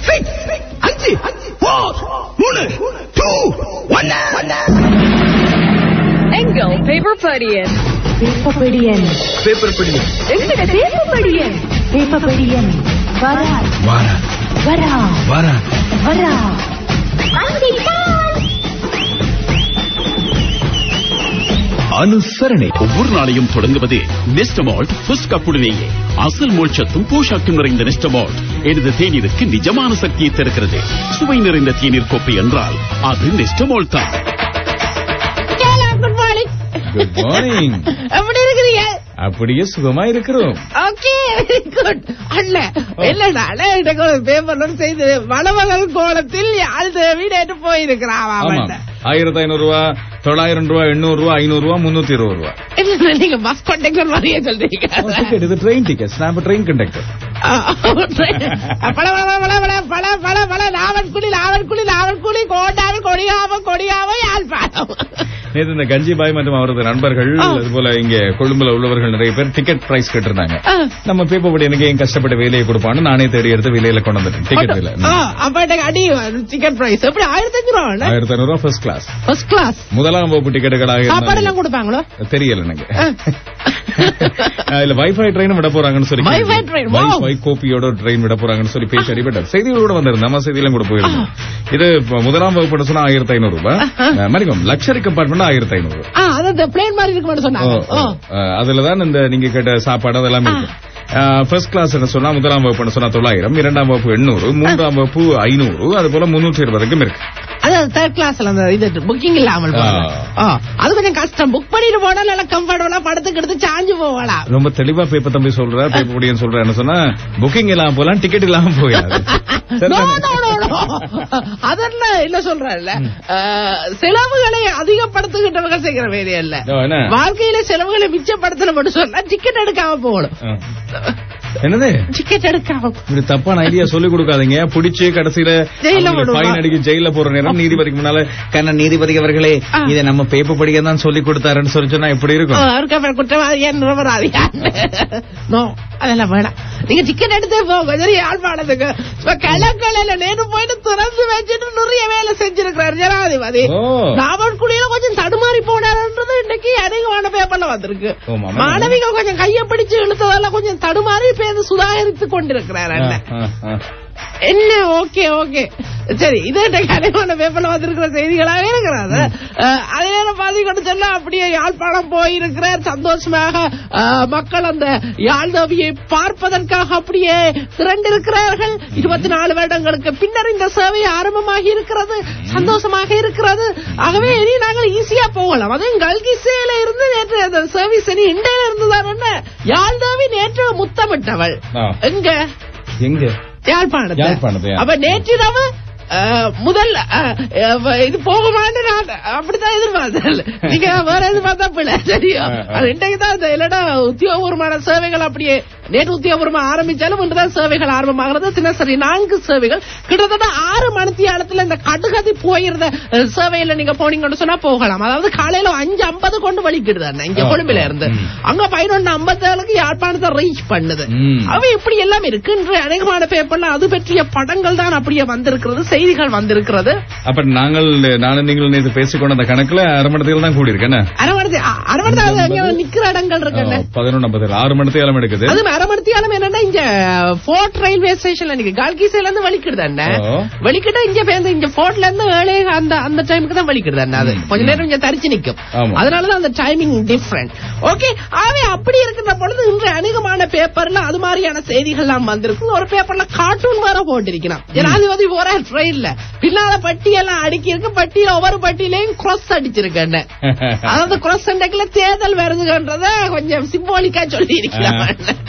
5 4 3 2 1 எங்கள் பேப்பர் படியன் அனுசரணை ஒவ்வொரு நாளையும் தொடங்குவது நெஸ்டமால்ட் ஃபர்ஸ்ட் கப்புடனேயே. அசல் மோட்சத்தும் போஷாக்கும் நிறைந்த நெஸ்டமால்ட் எனது தேநீருக்கு நிஜமான சக்தியை தருகிறது. சுவை நிறைந்த தேநீர் கோப்பை என்றால் அது நெஸ்டமால்ட் தான். Good morning. எப்படி இருக்கிறீங்க? அப்படியே சுகமா இருக்கிறோம். Okay, good. அண்ணா இல்லடா, எனக்கு ஒரு பேப்பர்ல செய்து மணமகள் கோலத்தில் யாழ் தேவி நேற்று போயிருக்கிறான். 1500 ரூபா, 900 ரூபா, 800 ரூபா, 500 ரூபா, 320 ரூபா. இல்ல, நீங்க பஸ் கண்டக்டர் மாதிரியே சொல்றீங்க. இது ட்ரெயின் டிக்கெட். நான் ட்ரெயின் கண்டக்டர். நாவல்குழி கொடியாவ யாழ்ப்பாணம். நேற்று இந்த கஞ்சிபாய் மற்றும் அவரது நண்பர்கள் அதுபோல இங்க கொழும்புல உள்ளவர்கள் நிறைய பேர் டிக்கெட் பிரைஸ் கேட்டிருந்தாங்க. நம்ம பேப்பர் படி எனக்கு ஏன் கஷ்டப்பட்ட வேலையை கொடுப்பான்னு நானே தேடி எடுத்து வேலையில கொண்டு வந்துட்டேன். டிக்கெட் வேலை அடி டிக்கெட் பிரைஸ் எப்படி 1500 ரூபா ஃபர்ஸ்ட் கிளாஸ். ஃபர்ஸ்ட் கிளாஸ் முதலாம் வகுப்பு டிக்கெட்டுகளாக சாப்பாடு எல்லாம் கொடுப்பாங்களோ தெரியல எனக்கு. இல்ல வைஃபை ட்ரெயின் விட போறாங்கன்னு சொல்லி, வைஃபை கோப்பியோட ட்ரெயின் விட போறாங்கன்னு சொல்லி பேசி அடிபட்டார். செய்திகளோட வந்திருந்தேன், நம்ம செய்தியிலும் கூட போயிருந்தோம். இது முதலாம் வகுப்பு சொன்னா 1500 ரூபாய், மணிக்கம் லக்ஸரி கம்பார்ட்மெண்ட் 1500. அதுலதான் இந்த நீங்க கேட்ட சாப்பாடு அதெல்லாம் இருக்கு. ஃபர்ஸ்ட் கிளாஸ் சொன்னா முதலாம் வகுப்பு சொன்னா 900, இரண்டாம் வகுப்பு 800, மூன்றாம் வகுப்பு 500, அது போல 320 இருக்கு. தேர்ட் கிளாஸ்ல புக்கிங் இல்லாமல் அது கொஞ்சம் கஷ்டம். புக் பண்ணிட்டு போனா நல்லா கம்ஃபர்டபுளா படத்துக்கு சாஞ்சு போகலாம். ரொம்ப தெளிவா பேப்பர் தம்பி சொல்ற, பேப்பர் படியன்னு சொல்ற. என்ன சொன்னா புக்கிங் இல்லாம போலாம், டிக்கெட் இல்லாம போயிடாது. அதெல்லாம் இல்ல சொல்றேன்ல, செலவுகளை அதிகப்படுத்துகின்றவர்கள் செய்கிற வேலையே இல்ல. வாழ்க்கையில செலவுகளை மிச்சப்படுத்தல மட்டும் சொன்னா டிக்கெட் எடுக்காம போகணும். என்னது டிக்கெட் எடுக்காம இப்படி தப்பான ஐடியா சொல்லி கொடுக்காதீங்க. பிடிச்சு கடைசியில ஃபைன் அடிக்க ஜெயில போற நேரம் நீதிபதிக்கு முன்னால கண்ணன் நீதிபதி அவர்களே இதை நம்ம பேப்பர் படிக்க தான் சொல்லி கொடுத்தாருன்னு சொல்லி சொன்னா எப்படி இருக்கும்? குற்றவாதியா நிரபராதியா? அதெல்லாம் வேணாம். நீங்க டிக்கெட் எடுத்தே போங்க. சரி, யாழ்ப்பாணத்துக்கு கலக்கலையில நேரு போயிட்டு திறந்து வச்சுட்டு நிறைய வேலை செஞ்சிருக்கிறார் ஜனாதிபதி. நாவல்குழியில கொஞ்சம் தடுமாறி போனாருன்றது இன்னைக்கு அதிகமான பேப்பர்ல வந்திருக்கு. மாணவிகள் கொஞ்சம் கையை பிடிச்சு இழுத்ததால கொஞ்சம் தடுமாறி பேர் சுதாகரித்துக் கொண்டிருக்கிறார். என்ன ஓகே ஓகே சரி, இது கலைவான பேப்பர்ல வந்திருக்கிற செய்திகளாக இருக்கிறது. அதே நேரம் பாதிக்கொண்டு சொன்னா அப்படியே யாழ்ப்பாணம் போயிருக்கிறார். சந்தோஷமாக மக்கள் அந்த யாழ்தவியை பார்ப்பதற்காக அப்படியே திரண்டிருக்கிறார்கள். 24 வருடங்களுக்கு பின்னர் இந்த சேவை ஆரம்பமாகி இருக்கிறது. சந்தோஷமாக இருக்கிறது. ஆகவே இனி நாங்கள் ஈஸியா போகலாம். அதுவும் கல்கிசேல இருந்து நேற்று அந்த சர்வீஸ் இனி இண்டையில இருந்துதான். யாழ்தவி நேற்று முத்தமிட்டவள் எங்க யாழ்ப்பாணத்தை. அப்ப நேற்றிரவு முதல் இது போகுமான்னு நான் அப்படித்தான் எதிர்பார்த்தேன். நீங்க வேற எதிர்பார்த்தா பிள்ளை தெரியும். இன்றைக்குதான் இல்லடா உத்தியோகபூர்வமான சேவைகள் அப்படியே நேற்று உத்தியோகபூர்வமா ஆரம்பிச்சாலும் இன்றுதான் சேவைகள் ஆரம்பமாகிறது. தினசரி 4 சேவைகள் கிட்டத்தட்ட 6 மணித்தியாலத்துல இந்த கடுகதி போயிருந்த சேவையில நீங்க போனீங்கன்னு சொன்னா போகலாம். அதாவது காலையில 5:50 கொண்டு வலிக்கிடுது இங்க கொழும்புல இருந்து. அங்க 11:57 யாழ்ப்பாணத்தை ரீச் பண்ணுது. அவ இப்படி எல்லாம் இருக்கு. இன்று அநேகமான பேப்பர்ல அது பற்றிய படங்கள் தான் அப்படியே வந்திருக்கிறது, செய்திகள் வந்திருக்கிறது. அப்ப நானும் நீங்கள் நேற்று பேசிக்கொண்ட அந்த கணக்குல அரை மணி நேரத்தில் தான் கூடி இருக்கேன். அரை மணி நேரம் நிக்கிற இடங்கள் இருக்கு. 11:50 6 மணி நேரம் எடுக்குது. அது அரை மணி நேரம் என்னன்னா இங்க போர்ட் ரயில்வே ஸ்டேஷன்ல நீங்க கால்கிசேல இருந்து வலிக்கிடுது அண்ணா. வலிக்கிட்டு இங்க பேருந்து இங்க போர்ட்ல இருந்து வேலை அந்த டைமுக்கு தான் வலிக்கிடுது அண்ணா. அது கொஞ்ச நேரம் இங்க தரிச்சு நிக்கும். அதனாலதான் அந்த டைமிங் டிஃபரெண்ட். ஓகே, ஆவே அப்படி இருக்கிற பொழுது இன்று அநேகமான பேப்பர்ல அது மாதிரியான செய்திகள் எல்லாம் வந்திருக்கு. ஒரு பேப்பர்ல கார்ட்டூன் வேற போட்டிருக்கிறான். ஜனாதிபதி போற ட்ரெயின்ல பின்னால பட்டியெல்லாம் அடுக்கி இருக்கு. பட்டியல ஒவ்வொரு பட்டியலையும் கிராஸ் அடிச்சிருக்கேன். அதாவது கிராஸ் அண்டைக்குள்ள தேர்தல் வருதுன்றத கொஞ்சம் சிம்பாலிக்கா சொல்லி இருக்கிறான்.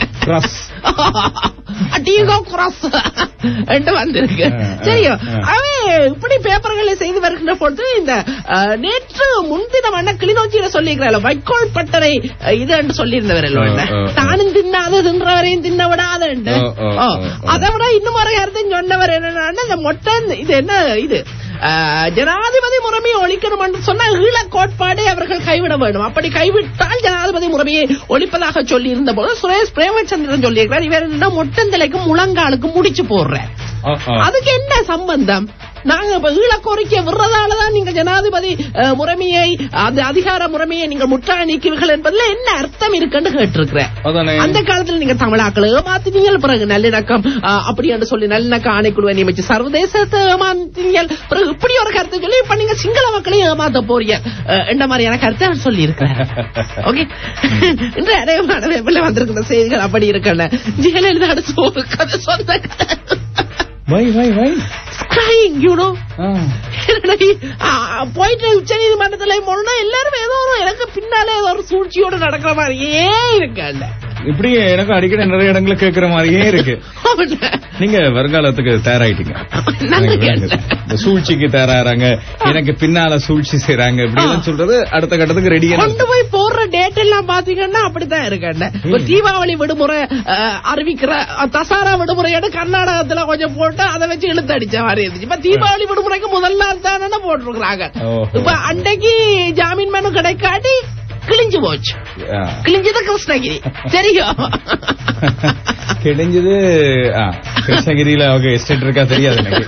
வந்திருக்கு. சரியா, இப்படி பேப்பர்களை செய்து வருகின்ற பொழுது இந்த நேற்று முன்தினம் கிளிநொச்சியில சொல்லியிருக்கிறார் வைக்கோல் பட்டறை இது என்று சொல்லியிருந்தவர் தானும் தின்னாத தின்றவரையும் தின்ன விடாத. அதை விட இன்னும் ஒரு கருத்து சொன்னவர் என்னன்னா இந்த மொட்டை இது என்ன இது ஜனாதிபதி முறைமையை ஒழிக்கணும் என்று சொன்னா ஈழ கோட்பாடை அவர்கள் கைவிட வேண்டும். அப்படி கைவிட்டால் ஜனாதிபதி முறைமையை ஒழிப்பதாக சொல்லி இருந்த போது சுரேஷ் பிரேமச்சந்திரன் சொல்லியிருக்கிறார், இவர் மொட்டந்தலைக்கும் முழங்காலுக்கும் முடிச்சு போடுறார். அதுக்கு என்ன சம்பந்தம்? நாங்க இப்ப ஈழ கோரிக்கை விடுறதாலதான் நீங்க ஜனாதிபதி முறைமையை அந்த அதிகார முறைமையை நீங்க முற்றாக நீக்குவீர்கள் என்பதுல என்ன அர்த்தம் இருக்குன்னு கேட்டிருக்கிறேன். அந்த காலத்துல நீங்க தமிழாக்களை ஏமாத்தினீங்க, பிறகு நல்லிணக்கம் அப்படி என்று சொல்லி நல்லிணக்கம் ஆணைக்குழுவை நியமிச்சு சர்வதேசத்தை ஏமாத்தினீங்க, பிறகு இப்படி ஒரு கருத்தை சொல்லி இப்ப நீங்க சிங்கள மக்களையும் ஏமாத்த போறீங்க என்ற மாதிரியான கருத்தை அவர் சொல்லி இருக்கிறார். ஓகே, இன்று அநேகமான வந்திருக்கிற செய்திகள் அப்படி இருக்கல. ஜெயலலிதா ஒரு கதை சொந்த crying, you know. போயிட்டு உச்ச நீதிமன்றத்துல போனா எல்லாரும் ஏதோ எனக்கு பின்னாலே ஏதோ ஒரு சூழ்ச்சியோட நடக்கிற மாதிரியே இருக்க. இப்படி எனக்கு அடிக்கடி நிறைய இடங்களை கேட்கிற மாதிரியே இருக்கு. நீங்க வருங்காலத்துக்கு தயாராயிட்டீங்க, சூழ்ச்சிக்கு தயாராங்க, எனக்கு பின்னால சூழ்ச்சி செய்யறாங்க இப்படி சொல்றது அடுத்த கட்டத்துக்கு ரெடியா கொண்டு போய் போடுற டேட் எல்லாம் பாத்தீங்கன்னா அப்படித்தான் இருக்காங்க. தீபாவளி விடுமுறை அறிவிக்கிற தசாரா விடுமுறையோட கர்நாடகத்துல கொஞ்சம் போட்டு அதை வச்சு இழுத்து அடிச்ச மாதிரி இருந்துச்சு. இப்ப தீபாவளி விடுமுறைக்கு முதல் நாள் தானே போட்டுருக்காங்க. இப்ப அன்றைக்கு ஜாமீன் மனு கிடைக்காட்டி கிழிஞ்சு போச்சு. கிழிஞ்சது கிருஷ்ணகிரி தெரியும். கிழிஞ்சது கிருஷ்ணகிரியில அவங்க எஸ்டேட் இருக்கா தெரியாது எனக்கு.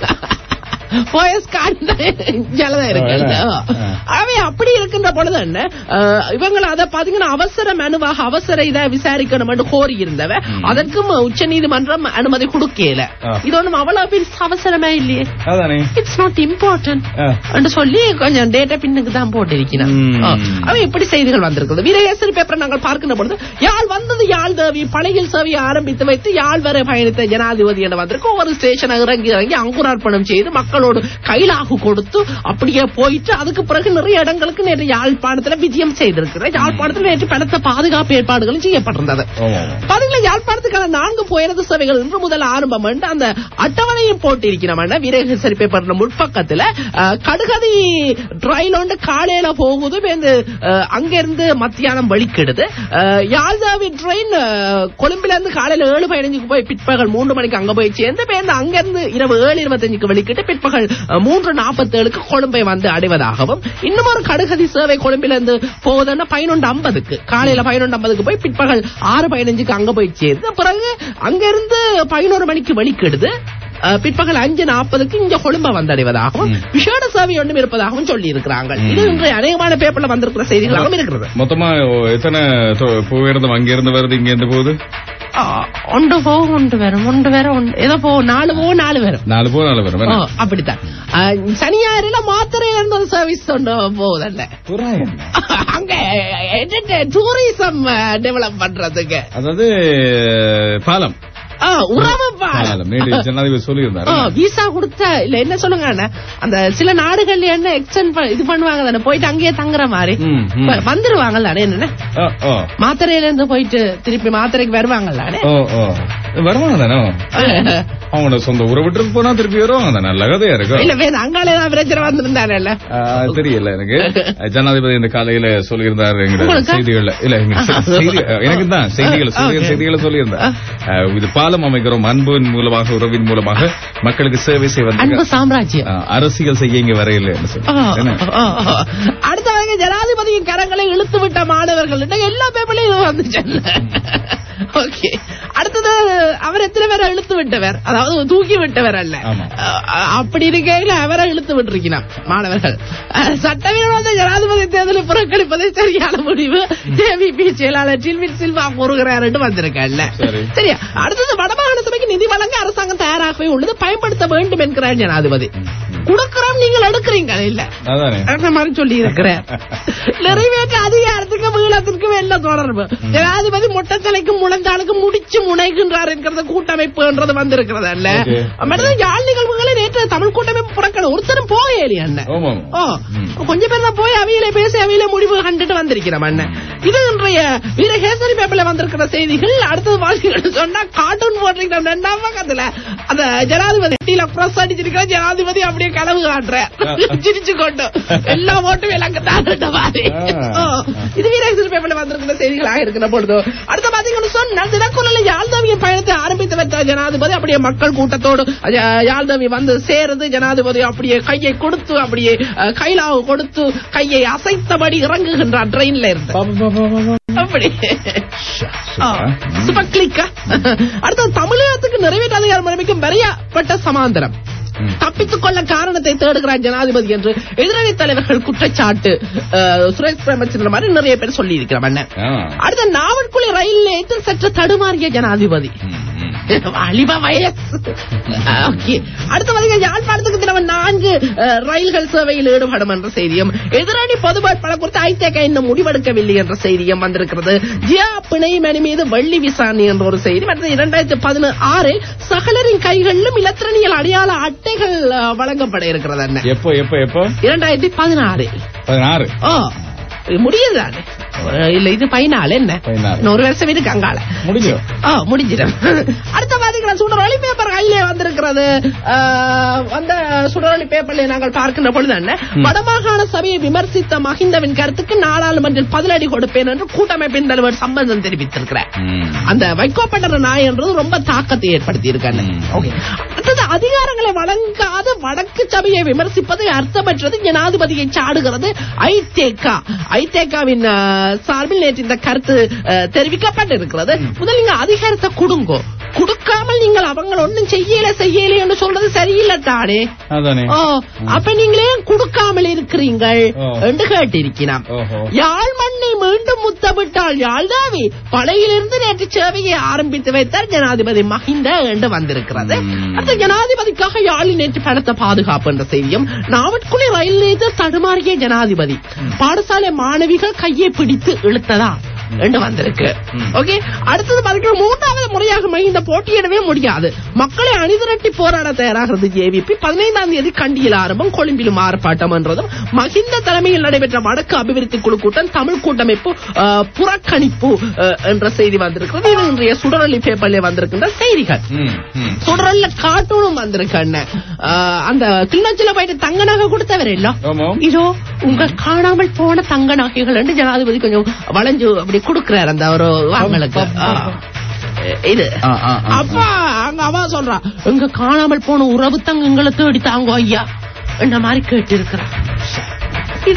அப்படி இருக்கின்ற பொழுது என்ன இவங்களை அதை பாத்தீங்கன்னா அவசர மனுவாக அவசர இதை விசாரிக்கணும் என்று கோரி இருந்தவ, அதற்கும் உச்ச நீதிமன்றம் அனுமதி கொடுக்கல. இது ஒன்றும் அவ்வளவு பெரிய அவசரமே இல்லையே, இட்ஸ் நாட் இம்பார்ட்டன்ட் என்று சொல்லி கொஞ்சம் டேட்டா பின்னுக்கு தான் போட்டிருக்கிறான். அவன் இப்படி செய்திகள் வந்திருக்குது. வீரகேசரி பேப்பரை நாங்கள் பார்க்கின்ற பொழுது யாழ் வந்தது யாழ் தேவி பழையில் சேவையை ஆரம்பித்து வைத்து யாழ் வரை பயணித்த ஜனாதிபதி என வந்திருக்கு. ஒவ்வொரு ஸ்டேஷன் இறங்கி அங்குரார்ப்பணம் செய்து மக்கள் கைலாகு கொடுத்து அப்படியே போயிட்டு அதுக்கு பிறகு நிறைய இடங்களுக்கு நேற்று யாழ்ப்பாணத்தில் விஜயம் செய்திருக்கிறார். யாழ்ப்பாணத்தில் நேற்று பலத்த பாதுகாப்பு ஏற்பாடுகளும் செய்யப்பட்டிருந்தது. பாத்தீங்களா, யாழ்ப்பாணத்துக்கான 4 புயரது சேவைகள் இன்று முதல் ஆரம்பம் என்று அந்த அட்டவணையும் போட்டிருக்கிறோம். வீரகேசரி பேப்பர் முற்பக்கத்தில் கடுகதி ரயில் ஒன்று காலையில போகுது, அங்கிருந்து மத்தியானம் வலிக்கிடுது. யாழ்தாவி ட்ரெயின் கொழும்புல இருந்து காலையில 7:15 போய் பிற்பகல் 3 மணிக்கு அங்க போய் சேர்ந்து அங்கிருந்து இரவு 7:25 வலிக்கிட்டு பிற்பகல் 3:47 கொழும்பை வந்து அடைவதாகவும், இன்னும் ஒரு கடுகதி சேவை கொழும்பிலிருந்து போகுதுன்னா 11:50 காலையில 11:50 போய் பிற்பகல் 6:15 அங்க போய் சேர்ந்து பிறகு அங்கிருந்து 11 மணிக்கு வலிக்கிடுது. பிற்பகல் 5:40 இங்க கொழும்ப வந்தடைவதாகவும் விசேட சேவை ஒன்றும் இருப்பதாகவும் சொல்லி இருக்கிறாங்க. இது இன்று அநேகமான பேப்பர்ல வந்திருக்கிற செய்திகளாகவும் இருக்கிறது. மொத்தமா எத்தனை போயிருந்து அங்கிருந்து வருது இங்க இருந்து போகுது? ஒன்று போகும் ஒன்று வரும் ஏதோ போ 4 வரும் அப்படித்தான். சனி ஞாயிறுல மாத்திரையில இருந்து ஒரு சர்வீஸ் ஒன்று போகுதல்ல, அங்க டூரிசம் டெவலப் பண்றதுக்கு, அதாவது பாலம் விசா கொடுத்த இல்ல என்ன சொல்லுங்க, அந்த சில நாடுகள் என்ன எக்ஸ்டெண்ட் இது பண்ணுவாங்க தானே, போயிட்டு அங்கேயே தங்குற மாதிரி வந்துருவாங்கல்ல. என்ன மாத்திரையில இருந்து போயிட்டு திருப்பி மாத்திரைக்கு வருவாங்கல்ல, வருவாங்க தானே, அவங்களோட சொந்த ஊரை விட்டு போனா திருப்பி வருவாங்க தானே. நல்ல கதையா இருக்கும். இல்ல வேற அங்காலே தான் பிரச்சனை வந்திருந்தாரு தெரியல எனக்கு. ஜனாதிபதி இந்த காலையில சொல்லியிருந்தாரு செய்திகள்ல, இல்ல எனக்கு தான் செய்திகளை சொல்லியிருந்தேன். இது பாலம் அமைக்கிறோம், அன்பின் மூலமாக உறவின் மூலமாக மக்களுக்கு சேவை செய்வது, சாம்ராஜ்யம் அரசியல் செய்ய இங்க வரையில. அடுத்தவங்க ஜனாதிபதியின் கரங்களை இழுத்து விட்ட மாணவர்கள் எல்லா பேப்பர்லயும் வந்துச்சு. ஓகே, அடுத்தது அவர் எத்தனை பேரை இழுத்து விட்டவர், அதாவது தூக்கி விட்டவர் அல்ல, அப்படி இருக்கையில் அவரை இழுத்து விட்டிருக்கிறார் மாணவர்கள். சட்டவிரோத ஜனாதிபதி தேர்தலை புறக்கணிப்பதை சரியான முடிவு ஜேவிபி செயலாளர் டில்வின் சில்வா கூறுகிறார் என்று வந்திருக்கல. சரியா, அடுத்தது வடமாகாண சபைக்கு நிதி வழங்க அரசாங்கம் தயாராகவே உள்ளது, பயன்படுத்த வேண்டும் என்கிறார் ஜனாதிபதி. கொடுக்கிறோம், நீங்கள் எடுக்கிறீங்க இல்ல மாதிரி சொல்லி இருக்கிறார். நிறைவேற்ற அதிகாரத்துக்கு மீளத்திற்கு வெள்ள தொடர்பு, ஜனாதிபதி மொட்டத்தலைக்கும் முழந்தாளுக்கு முடிச்சு முனைகின்றார் என்கிறது கூட்டமைப்பு என்றது வந்திருக்கிறது அல்ல. யாழ் நிகழ்வுகளை நேற்று தமிழ் கூட்டமைப்பு புறக்கணி ஒருத்தரும் போகலையே அண்ணன், கொஞ்சம் பேர் தான் போய் அவையில பேசி அவையில முடிவு கண்டுட்டு வந்திருக்கிறோம் அண்ணன். இது இன்றைய வீரகேசரி பேப்பர்ல வந்திருக்கிற செய்திகள். அடுத்தது வாழ்க்கைகள் சொன்னா கார்ட்டூன் போட்டிருக்கிறோம் 2ஆம் பக்கத்துல அந்த ஜனாதிபதி பிரஸ் அடிச்சிருக்கிற ஜனாதிபதி அப்படியே கனவு காட்டுற சிரிச்சு கொண்டு எல்லா ஓட்டும் விளங்க மாதிரி இது வீரேசன் பேப்பர்ல வந்திருக்கிற செய்திகளாக இருக்கிற பொழுது அடுத்த பாத்தீங்கன்னு சொன்னால் தினக்குரலில் யாழ்தாவியின் பயணத்தை ஆரம்பித்து வைத்த ஜனாதிபதி அப்படியே மக்கள் கூட்டத்தோடு யாழ்தாவி வந்து சேருது. ஜனாதிபதி அப்படியே கையை கொடுத்து அப்படியே கைலாவு கொடுத்து கையை அசைத்தபடி இறங்குகின்றார் ட்ரெயின்ல இருந்து. அப்படி சூப்பர் கிளிக்கா. அடுத்த தமிழகத்துக்கு நிறைவேற்ற அதிகாரம் அறிவிக்கும் வரையப்பட்ட சமாந்தரம் தப்பித்துக் கொள்ள காரணத்தை தேடுகிறார் ஜனாதிபதி என்று எதிரணி தலைவர்கள் குற்றச்சாட்டு. சுரேஷ் பிரேமச்சந்திரன் மாதிரி நிறைய பேர் சொல்லி இருக்கிறாங்க. அடுத்த நாவற்குழி ரயில் நிலையத்தில் சற்று தடுமாறிய ஜனாதிபதி. அடுத்த யாழ்ப்பாணத்துக்கு தினமும் 4 ரயில்கள் சேவையில் ஈடுபடும் என்ற செய்தியும் எதிரணி பொதுவேட்பாளர் குறித்து ஐதேக இன்னும் முடிவெடுக்கவில்லை என்ற செய்தியும் வந்திருக்கிறது. ஜியா பிணைமணி மீது வெள்ளி விசாரணை என்ற ஒரு செய்தி. 2016 சகலரின் கைகளிலும் இலத்திரனியல் அடையாள அட்டைகள் வழங்கப்பட இருக்கிறது. எப்போ 2016 முடியுதானே இல்ல இது 14 என்ன 1 வருஷம் இதுக்கு அங்கால முடிஞ்சிடும். அடுத்த பாத்தீங்கன்னா சுடரொளி பேப்பர் கையிலே வந்திருக்கிறது. அந்த சுடரொளி பேப்பர்ல நாங்கள் பார்க்கின்ற பொழுது என்ன வடமாகாண சபையை விமர்சித்த மஹிந்தவின் கருத்துக்கு நாடாளுமன்றில் பதிலடி கொடுப்பேன் என்று கூட்டமைப்பின் தலைவர் சம்பந்தன் தெரிவித்திருக்கிறார். அந்த வைகோப்பட்ட நாய் என்றது ரொம்ப தாக்கத்தை ஏற்படுத்தி இருக்காங்க. அடுத்தது அதிகாரங்களை வழங்காத வடக்கு சபையை விமர்சிப்பது அர்த்தமற்றது ஜனாதிபதியை சாடுகிறது ஐதேகாவின் சார்பில் நேற்று இந்த கருத்து தெரிவிக்கப்பட்டிருக்கிறது. முதல் நீங்க அதிகாரத்தை கொடுக்காமல் நீங்கள் அவங்க ஒன்னும் செய்யல என்று சொல்றது சரியில்லை தானே. அப்ப நீங்களே கொடுக்காமல் இருக்கிறீங்கள் என்று கேட்டிருக்கிறான். யாழ் மண்ணை மீண்டும் முத்தமிட்டால் யாழ்தாவி படையிலிருந்து நேற்று சேவையை ஆரம்பித்து வைத்தார் ஜனாதிபதி மஹிந்த என்று வந்திருக்கிறது. அந்த ஜனாதிபதிக்காக யாழில் நேற்று பலத்த பாதுகாப்பு என்ற செய்தியும் நாவற்குழி ரயில் நிலையத்தில் தடுமாறிய ஜனாதிபதி பாடசாலை மாணவிகள் கையை பிடித்து இழுத்ததா என்று வந்திருக்கு. ஓகே, அடுத்தது பாத்தீங்கன்னா 3வது முறையாக மஹிந்த போட்டியிடவே முடியாது. மக்களை அணிதிரட்டி போராட தயாராகிறது ஜேவிபி. 15ஆம் தேதி கண்டியில் ஆரம்பம், கொழும்பிலும் ஆர்ப்பாட்டம் என்றதும் மஹிந்த தலைமையில் நடைபெற்ற வடக்கு அபிவிருத்தி குழு கூட்டம் தமிழ் கூட்டமைப்பு புறக்கணிப்பு என்ற செய்தி வந்திருக்கிறது. இது இன்றைய சுடரொளி பேப்பர்ல வந்திருக்கின்ற செய்திகள். சுடரொல்ல கார்ட்டூனும் வந்திருக்கு. அந்த கிளிநொச்சியில போயிட்டு தங்க நகை கொடுத்தவர் இல்ல, இதோ உங்க காணாமல் போன தங்க நகைகள் என்று ஜனாதிபதி கொஞ்சம் வளைஞ்சு அப்படி கொடுக்கிறார் அந்த ஒரு வாங்களுக்கு. இது அப்பா அங்க அவ சொல்றா எங்க காணாமல் போன உறவு தங்கங்களை தேடி தாங்க ஐயா என்ற மாதிரி கேட்டு இருக்கிறான். இது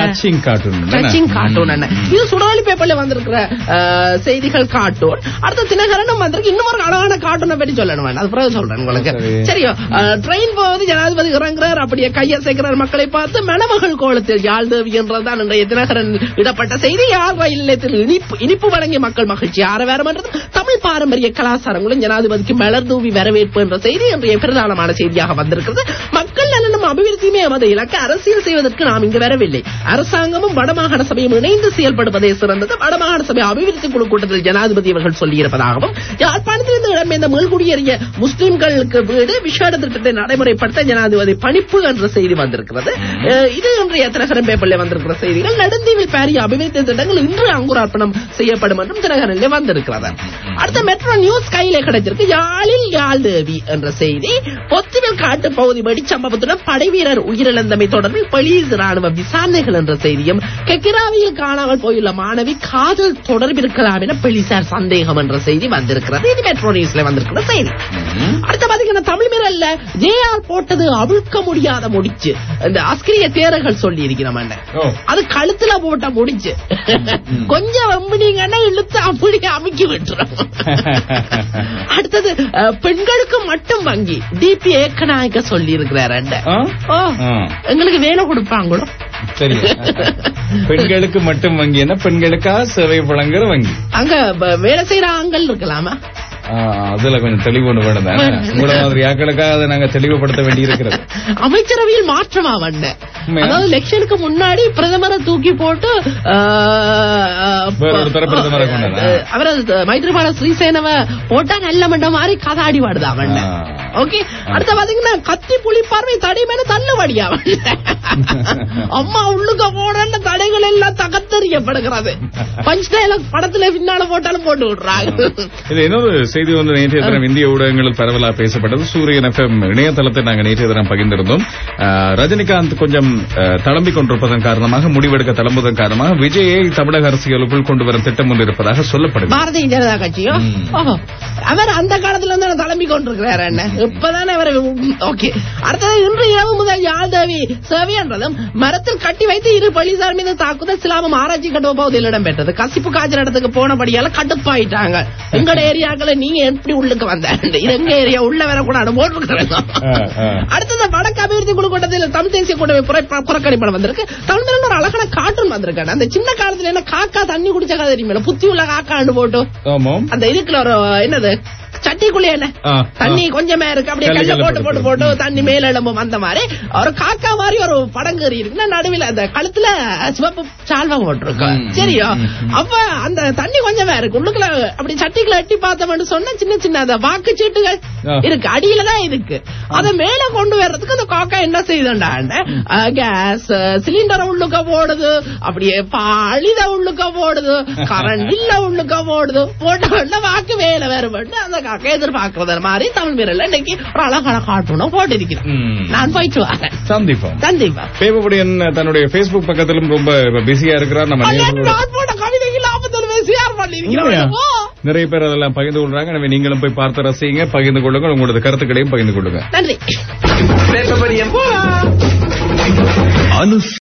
சுடரொளி பேப்பர்ல வந்திருக்கிற செய்திகள் கார்ட்டூன். அடுத்த தினகரனும் வந்திருக்கு. இன்னொரு அழகான கார்ட்டூனை பற்றி சொல்லணும், அது பிறகு சொல்றேன் உங்களுக்கு. சரியோ, ட்ரெயின் போவது ஜனாதிபதி இறங்குறார், அப்படியே கையசைக்கிறார் மக்களை பார்த்து. மணமகள் கோலத்தில் யாழ்தேவி என்றதான் இன்றைய தினகரன் இடப்பட்ட செய்தி. யாழ் ரயில் நிலையத்தில் இனிப்பு வழங்கிய மக்கள் மகிழ்ச்சி ஆரவாரம் என்றது. தமிழ் பாரம்பரிய கலாச்சாரங்களும் ஜனாதிபதிக்கு மலர் தூவி வரவேற்பு என்ற செய்தி இன்றைய பிரதானமான செய்தியாக வந்திருக்கிறது. மக்கள் நலனும் அபிவிருத்தியுமே எமது இலக்கு. அரசியல் செய்வதற்கு நாம் இங்கு வரவில்லை. அரசாங்கமும் வடமாகாண சபையும் இணைந்து செயல்படுவதே சிறந்தது. வடமாகாண சபை அபிவிருத்தி குழு கூட்டத்தில் ஜனாதிபதி அவர்கள் சொல்லியிருப்பதாகவும் யாழ்ப்பாணத்திலிருந்து இடம்பெயர்ந்த மீள்குடியேறிய முஸ்லிம்களுக்கு வீடு விசேட திட்டத்தை நடைமுறைப்படுத்த ஜனாதிபதி பணிப்பு என்ற செய்தி வந்திருக்கிறது. இது இன்றைய தினகரன் பேப்பர்ல வந்திருக்கிற செய்திகள். நெடுந்தீவில் பாரிய அபிவிருத்தி திட்டங்கள் இன்று அங்குரார்ப்பணம் செய்யப்படும் என்றும் தினகரனில் வந்திருக்கிறது. அடுத்த மெட்ரோ நியூஸ் கையில கிடைச்சிருக்கு. யாழில் யாழ்தேவி என்ற செய்தி. பொத்துவில் காட்டு பகுதி வெடிச்சம்பவத்துடன் படைவீரர் உயிரிழந்தமை தொடர்பில் போலீஸ் ராணுவ விசாரணைகள் என்ற செய்தியும் கெக்கிராவியில் காணாமல் போயுள்ள மாணவி காதல் தொடர்பு இருக்கலாம் என போலீசார் சந்தேகம் என்ற செய்தி வந்திருக்கிறது. இது மெட்ரோ நியூஸ்ல வந்திருக்கிற செய்தி. அடுத்த பாத்தீங்கன்னா தமிழ் மிரல்ல ஜேஆர் போட்டது அவிழ்க்க முடியாத முடிச்சு. இந்த அஸ்கிரிய தேரர்கள் சொல்லி இருக்கிறோம், அது கழுத்துல போட்ட முடிச்சு. கொஞ்சம் வம்பினீங்கன்னா இழுத்து அப்படியே அமுக்கி விட்டுரும். அடுத்தது பெண்களுக்கு மட்டும் வங்கி டிபி ஏக்கநாயக்க சொல்லி இருக்கிறார். எங்களுக்கு வேலை கொடுப்பாங்களோ பெண்களுக்கு மட்டும் வங்கி என்ன பெண்களுக்காக சேவை வழங்குற வங்கி. அங்க வேலை செய்யற ஆண்கள் இருக்கலாமா? அதுல கொஞ்சம் தெளிவு ஒண்ணு வேணும் தானே. உங்கள மாதிரி ஆக்களுக்காக அதை நாங்க தெளிவுபடுத்த வேண்டி இருக்கிறது. அமைச்சரவையில் மாற்றமா வந்த, அதாவது எலெக்ஷனுக்கு முன்னாடி பிரதமரை தூக்கி போட்டு அவரை மைத்ரிபால ஸ்ரீசேனவை போட்டா நல்ல மண்ட மாதிரி கதாடி வாடுதா அவன். ஓகே, அடுத்த பாத்தீங்கன்னா கத்தி புலி பார்வை தடை மேல தள்ளுபடியா அம்மா உள்ளுக்க போட தடைகள் எல்லாம் தகர்த்தறியப்படுகிறது. பஞ்ச் டயலாக் படத்துல பின்னால போட்டாலும் போட்டு விடுறாங்க. இது இன்னொரு செய்தி வந்து நேற்றைய தினம் இந்திய ஊடகங்களில் பரவலாக பேசப்பட்டது. சூரியன் FM இணையதளத்தை நாங்கள் நேற்றைய தினம் பகிர்ந்திருந்தோம். ரஜினிகாந்த் கொஞ்சம் தளம்பிக் கொண்டிருப்பதன் காரணமாக, முடிவெடுக்க தளம்புவதன் காரணமாக விஜயை தமிழக அரசியலுக்குள் கொண்டு வரும் திட்டம் ஒன்று இருப்பதாக சொல்லப்படுது. பாரதிய ஜனதா கட்சியும் அவர் அந்த காலத்துல இருந்து தளம்பிக் கொண்டிருக்கிறார். என்ன இப்பதானே அவர் ஓகே. அடுத்தது இன்று இரவு முதல் யாழ்தேவி சேவை என்றதும் மரத்தில் கட்டி வைத்து இரு போலீசார் மீது தாக்குதல் சிலாமம் ஆராய்ச்சி கட்டுவ பகுதியில் இடம்பெற்றது. கசிப்பு காய்ச்சல் இடத்துக்கு போனபடியால கடுப்பாயிட்டாங்க. எங்கட ஏரியாக்களை நீங்க எப்படி உள்ளுக்கு வந்த எங்க ஏரியா உள்ள வரக்கூடாது போட்டிருக்கிறாங்க. அடுத்தது வடக்கு அபிவிருத்தி குழு கூட்டத்தில் தமிழ் தேசிய கூட்டமை புறக்கணிப்படம் வந்திருக்கு. தமிழ்நாடு ஒரு அழகான கார்ட்டூன் வந்திருக்காங்க. அந்த சின்ன காலத்துல என்ன காக்கா தண்ணி குடிச்ச கதை தெரியுமா? புத்தி உள்ள காக்காண்டு போட்டு அந்த இதுக்குள்ள ஒரு என்னது சட்டிக்குள்ளே என்ன தண்ணி கொஞ்சமே இருக்கு, அப்படியே கல்ல போட்டு போட்டு போட்டு தண்ணி மேல எழும்பும். அந்த மாதிரி ஒரு காக்கா மாதிரி ஒரு படங்கறி இருக்குன்னா நடுவில் அந்த கழுத்துல சிவப்பு சால்வா போட்டிருக்கோம். சரியா? அப்ப அந்த தண்ணி கொஞ்சமே இருக்கு உள்ளுக்குள்ள அப்படி சட்டிக்குள்ள எட்டி பார்த்தோம்னு சொன்னா சின்ன சின்ன அந்த வாக்கு சீட்டுகள் இருக்கு, அடியில தான் இருக்கு. அதை மேல கொண்டு வர்றதுக்கு அந்த காக்கா என்ன செய்யுதுண்டா, கேஸ் சிலிண்டரை உள்ளுக்க போடுது, அப்படியே பாலித உள்ளுக்க போடுது, கரண்ட் இல்ல உள்ளுக்க போடுது, போட்ட வாக்கு மேல வேறு அந்த எதிர்பார்க்கறது மாதிரி தமிழ் வீரர்ல இன்னைக்கு ஒரு அழகான கார்ட்டூனும் போட்டிருக்கிறேன். நான் போயிட்டு வரேன். சந்திப்பா பேபுடியன் தன்னுடைய Facebook பக்கத்திலும் ரொம்ப பிஸியா இருக்கிறார். நம்ம நிறைய பேர் அதெல்லாம் பகிர்ந்து கொள்றாங்க. எனவே நீங்களும் போய் பார்த்து ரசிங்க, பகிர்ந்து கொள்ளுங்க, உங்களோட கருத்துக்களையும் பகிர்ந்து கொள்ளுங்க. நன்றி.